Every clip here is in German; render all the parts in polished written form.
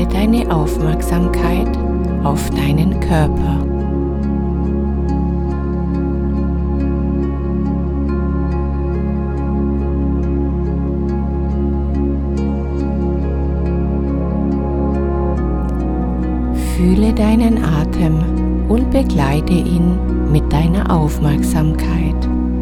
richte deine Aufmerksamkeit auf deinen Körper. Fühle deinen Atem und begleite ihn mit deiner Aufmerksamkeit.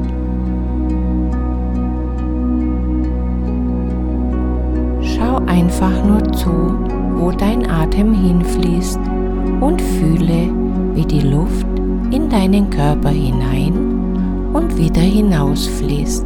Schau einfach nur zu, wo dein Atem hinfließt und fühle, wie die Luft in deinen Körper hinein und wieder hinausfließt.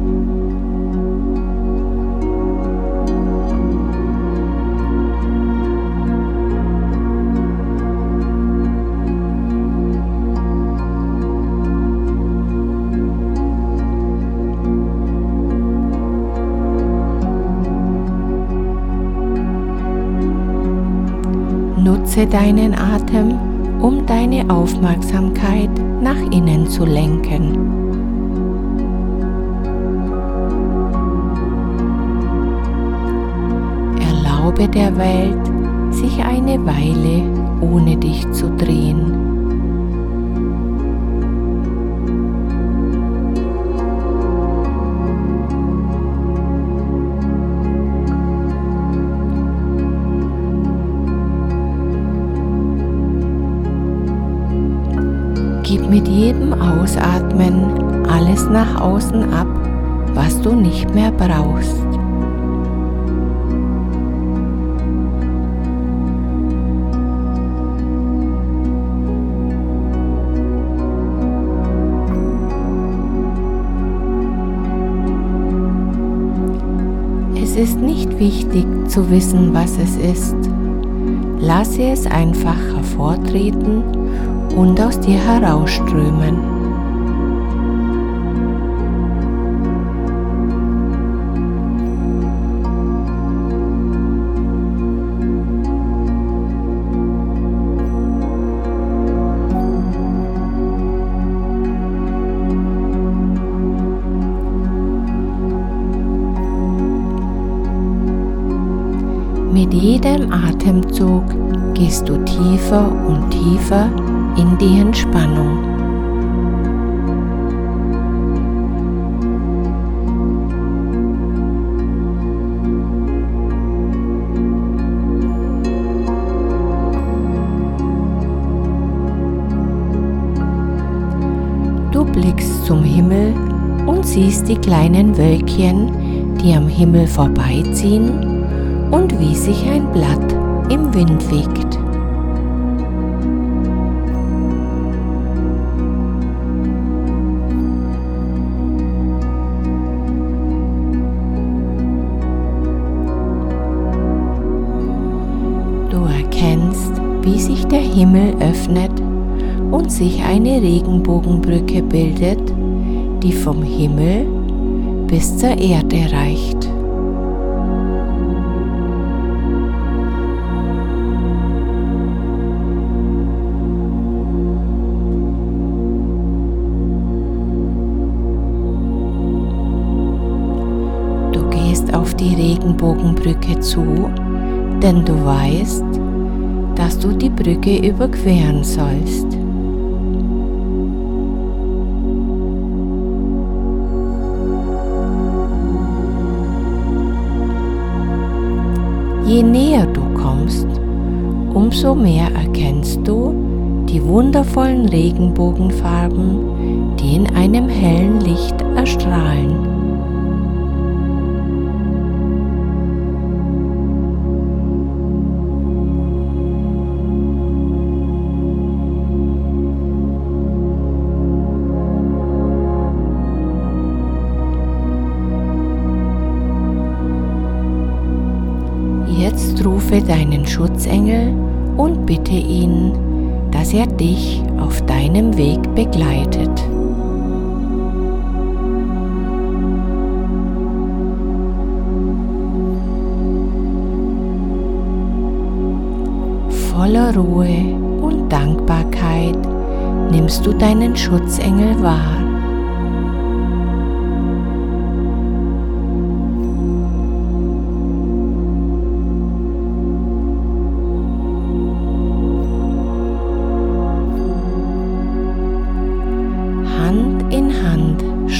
Nutze deinen Atem, um deine Aufmerksamkeit nach innen zu lenken. Erlaube der Welt, sich eine Weile ohne dich zu drehen. Gib mit jedem Ausatmen alles nach außen ab, was du nicht mehr brauchst. Es ist nicht wichtig zu wissen, was es ist. Lasse es einfach hervortreten und aus dir herausströmen. Mit jedem Atemzug gehst du tiefer und tiefer in die Entspannung. Du blickst zum Himmel und siehst die kleinen Wölkchen, die am Himmel vorbeiziehen und wie sich ein Blatt im Wind wiegt. Du erkennst, wie sich der Himmel öffnet und sich eine Regenbogenbrücke bildet, die vom Himmel bis zur Erde reicht. Du gehst auf die Regenbogenbrücke zu, denn du weißt, dass du die Brücke überqueren sollst. Je näher du kommst, umso mehr erkennst du die wundervollen Regenbogenfarben, die in einem hellen Licht erstrahlen. Jetzt rufe deinen Schutzengel und bitte ihn, dass er dich auf deinem Weg begleitet. Voller Ruhe und Dankbarkeit nimmst du deinen Schutzengel wahr.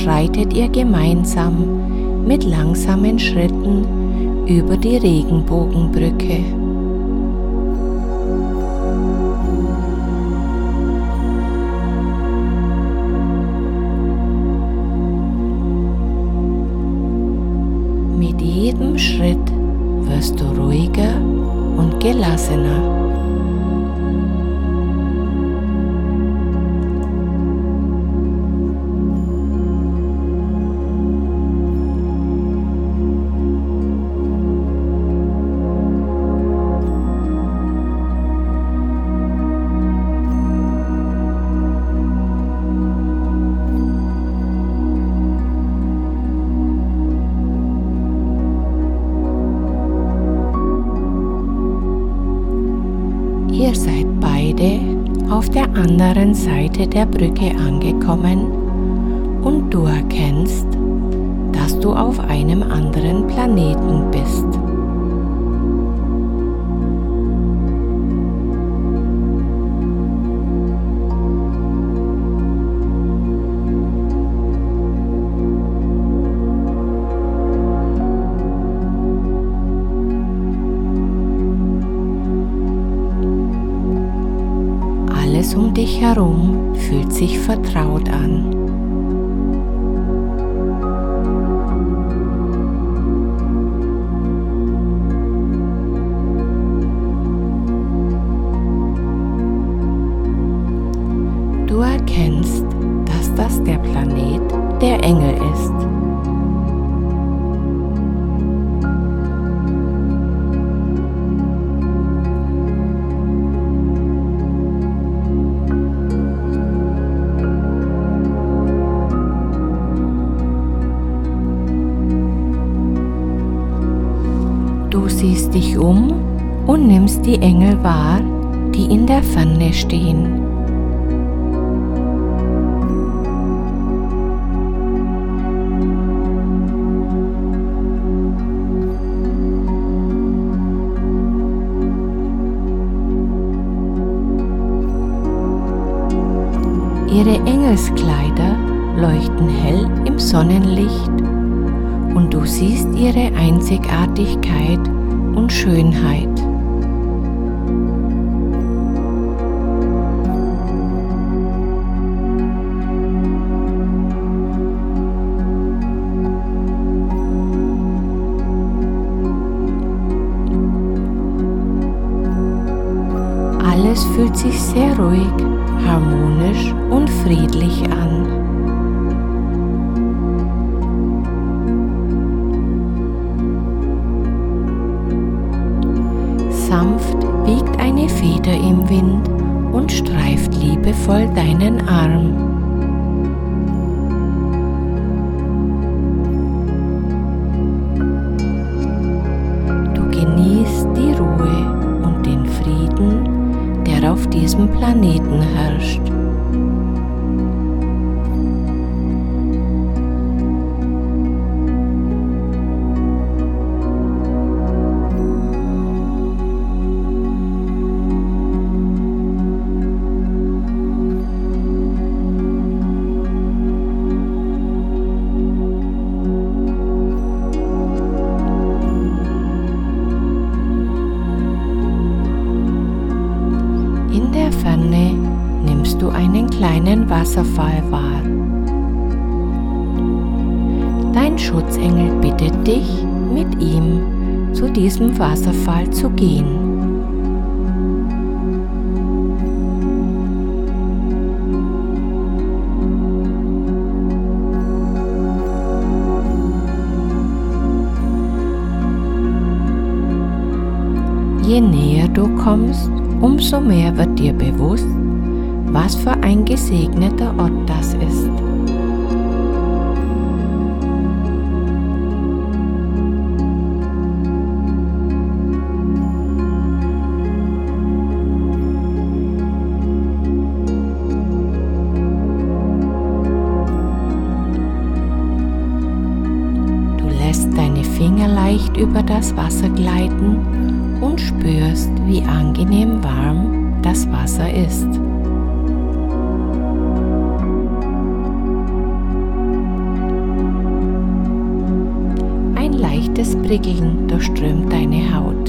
schreitet ihr gemeinsam mit langsamen Schritten über die Regenbogenbrücke. Mit jedem Schritt wirst du ruhiger und gelassener. Ihr seid beide auf der anderen Seite der Brücke angekommen und du erkennst, dass du auf einem anderen Planeten bist. Alles um dich herum fühlt sich vertraut an. Du erkennst, dass das der Planet der Engel ist. Du siehst dich um und nimmst die Engel wahr, die in der Ferne stehen. Ihre Engelskleider leuchten hell im Sonnenlicht und du siehst ihre Einzigartigkeit und Schönheit. Alles fühlt sich sehr ruhig, harmonisch und friedlich an. Sanft wiegt eine Feder im Wind und streift liebevoll deinen Arm. Du genießt die Ruhe und den Frieden, der auf diesem Planeten herrscht. In der Ferne nimmst du einen kleinen Wasserfall wahr. Dein Schutzengel bittet dich, mit ihm zu diesem Wasserfall zu gehen. Je näher du kommst, umso mehr wird dir bewusst, was für ein gesegneter Ort das ist. Du lässt deine Finger leicht über das Wasser gleiten und spürst, wie angenehm warm das Wasser ist. Prickeln durchströmt deine Haut.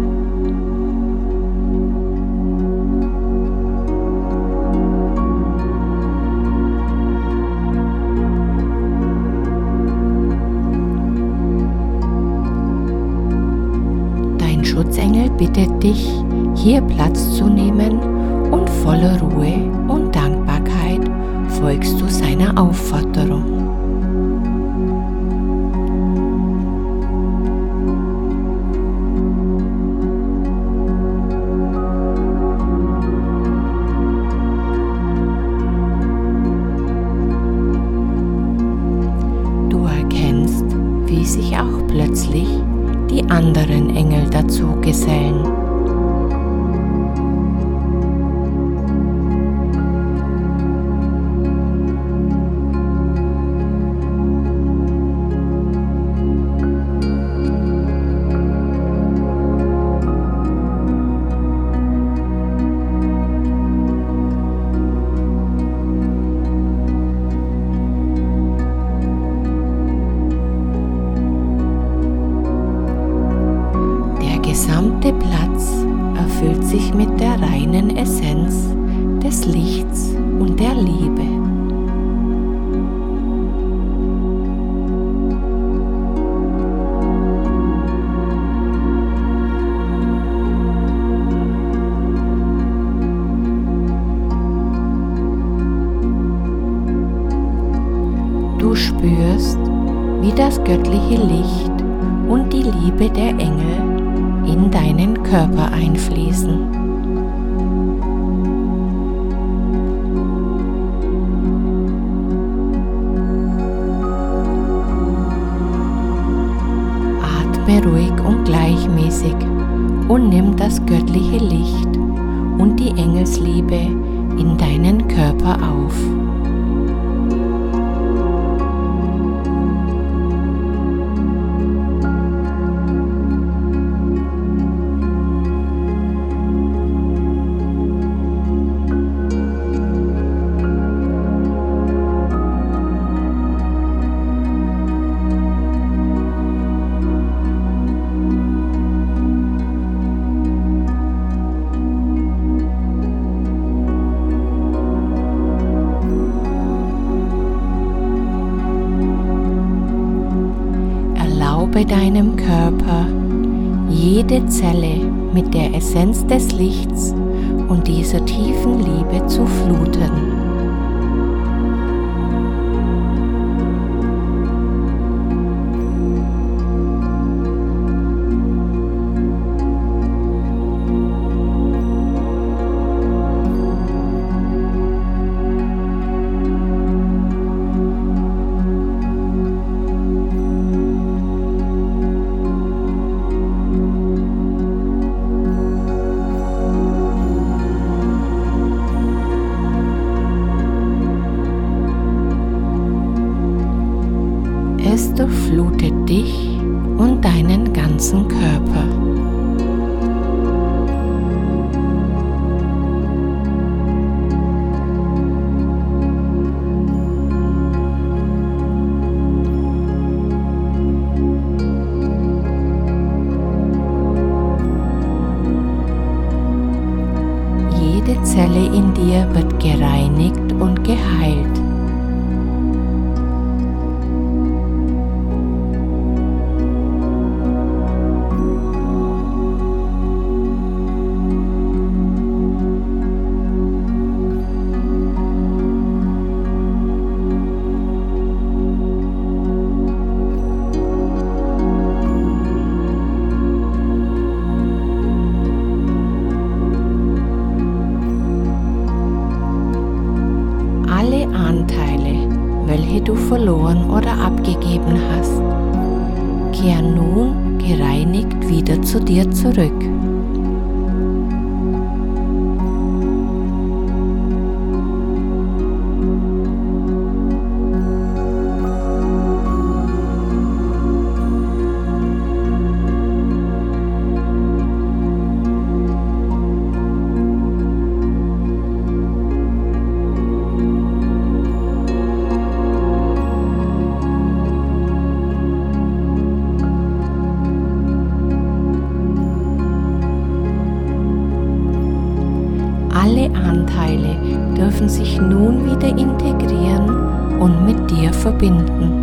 Dein Schutzengel bittet dich, hier Platz zu nehmen, und voller Ruhe und Dankbarkeit folgst du seiner Aufforderung. Du erkennst, wie sich auch plötzlich die anderen Engel dazu gesellen. Der gesamte Platz erfüllt sich mit der reinen Essenz des Lichts und der Liebe. Du spürst, wie das göttliche Licht und die Liebe der Engel in deinen Körper einfließen. Atme ruhig und gleichmäßig und nimm das göttliche Licht und die Engelsliebe in deinen Körper auf. Erlaube deinem Körper, jede Zelle mit der Essenz des Lichts und dieser tiefen Liebe zu fluten. Es durchflutet dich und deinen ganzen Körper. Jede Zelle in dir wird gereinigt und geheilt. Alle Anteile, welche du verloren oder abgegeben hast, kehren nun gereinigt wieder zu dir zurück. dürfen sich nun wieder integrieren und mit dir verbinden.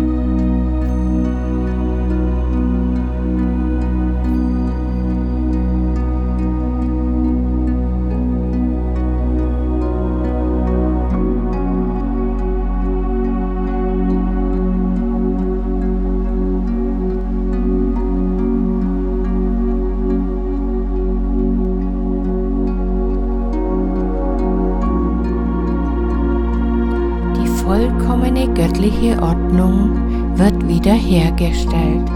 Vollkommene göttliche Ordnung wird wiederhergestellt.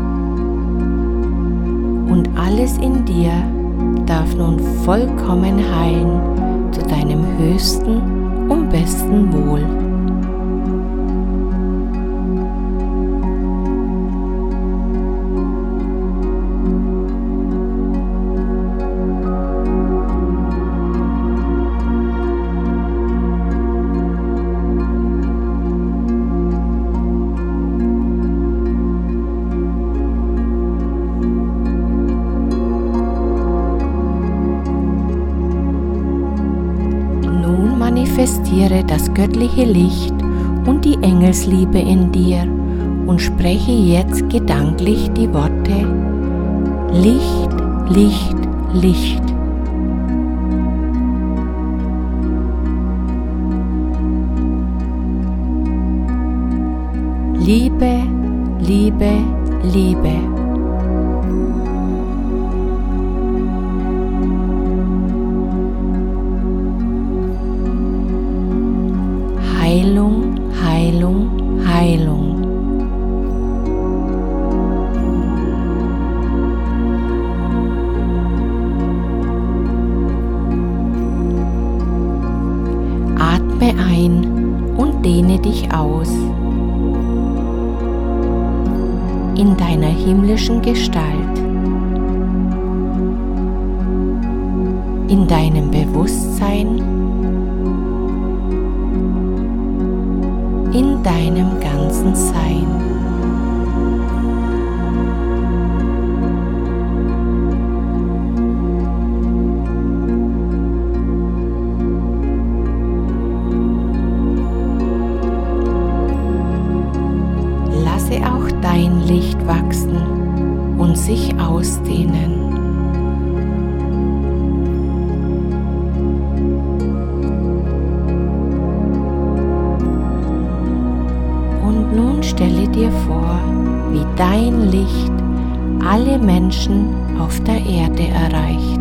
Und alles in dir darf nun vollkommen heilen zu deinem höchsten und besten Wohl. Manifestiere das göttliche Licht und die Engelsliebe in dir und spreche jetzt gedanklich die Worte Licht, Licht, Licht. Liebe, Liebe, Liebe. Heilung, Heilung, Heilung. Atme ein und dehne dich aus. In deiner himmlischen Gestalt. In deinem Bewusstsein. In deinem ganzen Sein. Lasse auch dein Licht wachsen und sich ausdehnen. Nun stelle dir vor, wie dein Licht alle Menschen auf der Erde erreicht.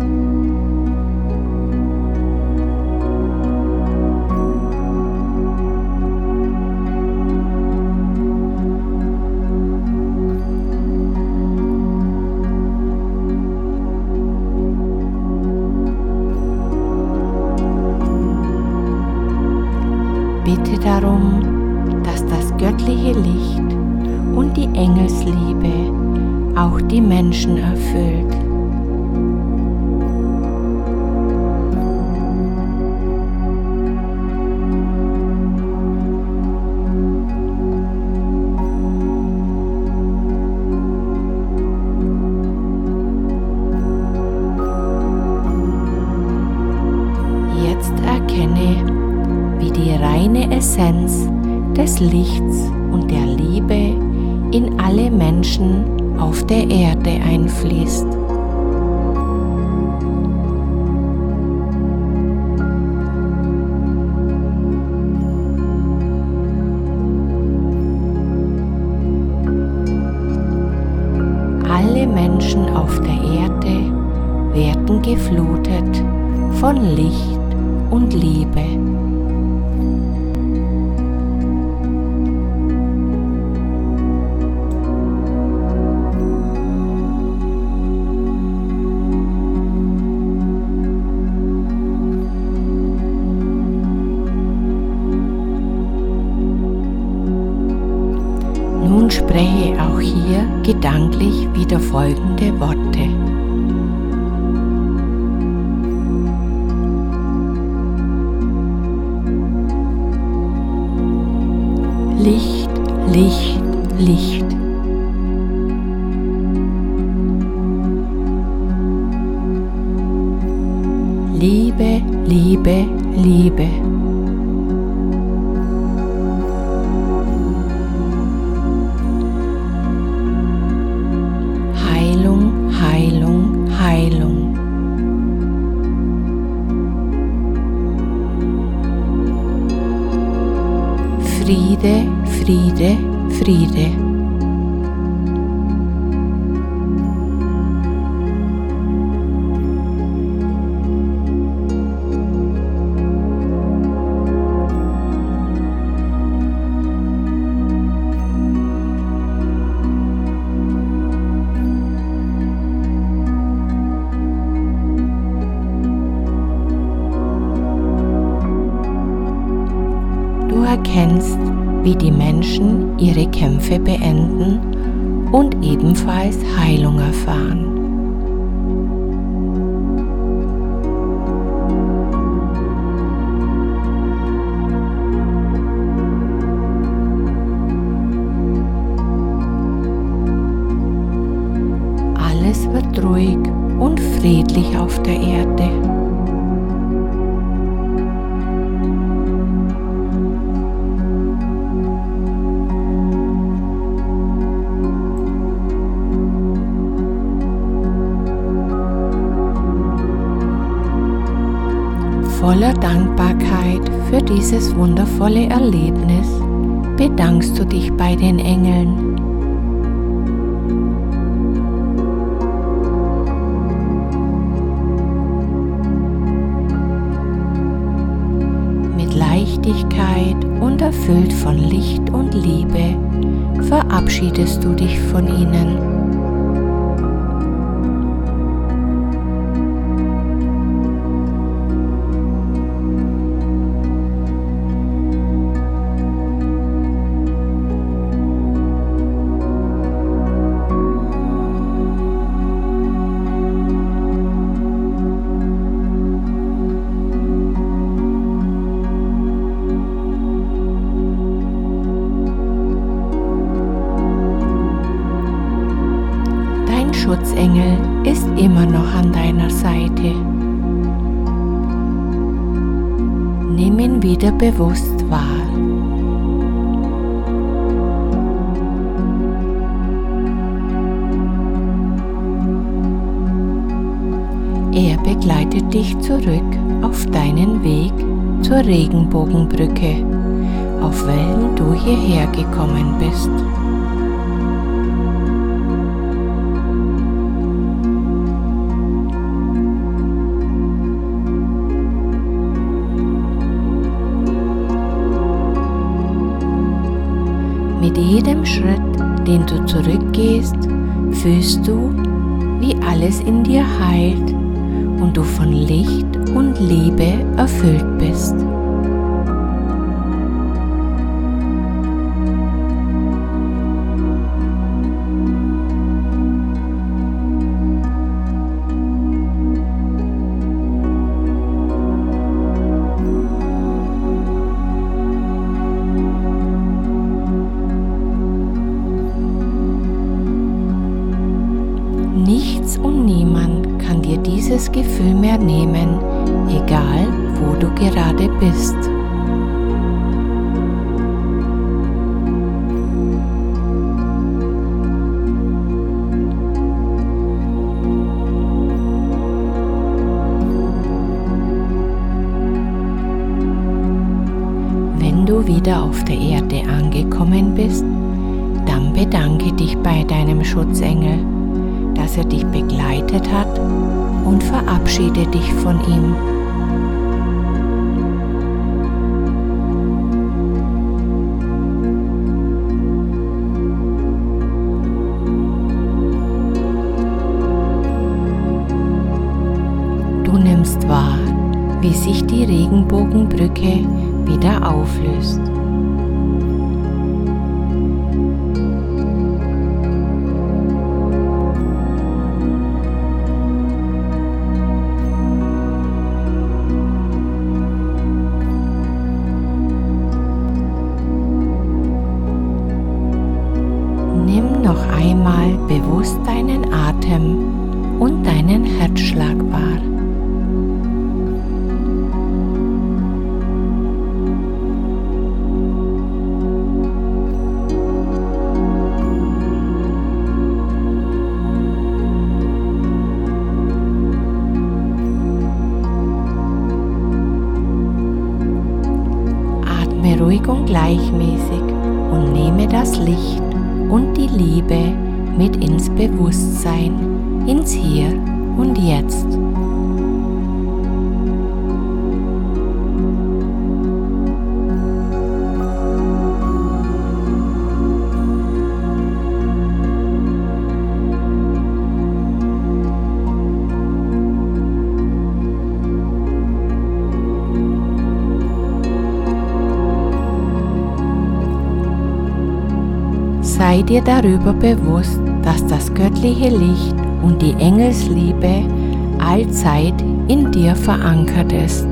Bitte darum, dass das göttliche Licht und die Engelsliebe auch die Menschen erfüllt. Jetzt erkenne, wie die reine Essenz des Lichts und der Liebe in alle Menschen auf der Erde einfließt. Alle Menschen auf der Erde werden geflutet von Licht und Liebe. Nun spreche auch hier gedanklich wieder folgende Worte. Licht, Licht, Licht. Liebe, Liebe, Liebe. Heilung, Heilung, Heilung. Friede, Friede, Friede. Du erkennst, wie die Menschen ihre Kämpfe beenden und ebenfalls Heilung erfahren. Alles wird ruhig und friedlich auf der Erde. Voller Dankbarkeit für dieses wundervolle Erlebnis bedankst du dich bei den Engeln. Mit Leichtigkeit und erfüllt von Licht und Liebe verabschiedest du dich von ihnen. Schutzengel ist immer noch an deiner Seite. Nimm ihn wieder bewusst wahr. Er begleitet dich zurück auf deinen Weg zur Regenbogenbrücke, auf welchen du hierher gekommen bist. Mit jedem Schritt, den du zurückgehst, fühlst du, wie alles in dir heilt und du von Licht und Liebe erfüllt bist. Nichts und niemand kann dir dieses Gefühl mehr nehmen, egal wo du gerade bist. Wenn du wieder auf der Erde angekommen bist, dann bedanke dich bei deinem Schutzengel, dass er dich begleitet hat, und verabschiede dich von ihm. Du nimmst wahr, wie sich die Regenbogenbrücke wieder auflöst. Nimm noch einmal bewusst deinen Atem und deinen Herzschlag wahr. gleichmäßig und nehme das Licht und die Liebe mit ins Bewusstsein, ins Hier und Jetzt. Sei dir darüber bewusst, dass das göttliche Licht und die Engelsliebe allzeit in dir verankert ist.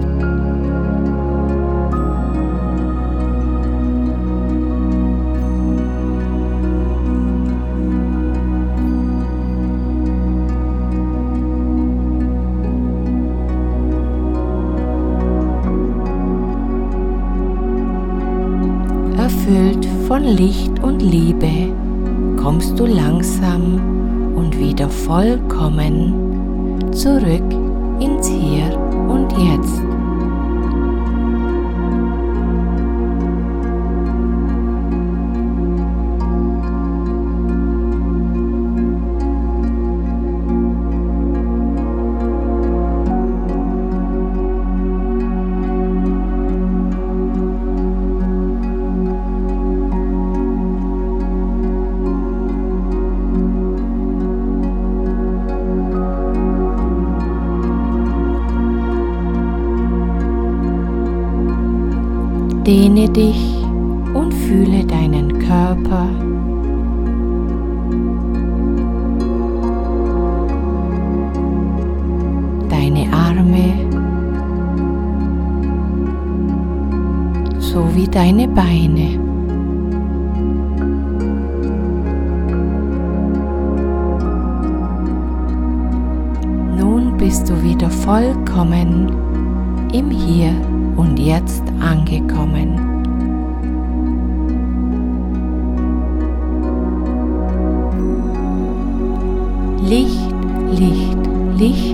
Erfüllt von Licht und Liebe kommst du langsam und wieder vollkommen zurück ins Hier und Jetzt. Dehne dich und fühle deinen Körper. Deine Arme sowie deine Beine. Nun bist du wieder vollkommen im Hier und Jetzt angekommen. Licht, Licht, Licht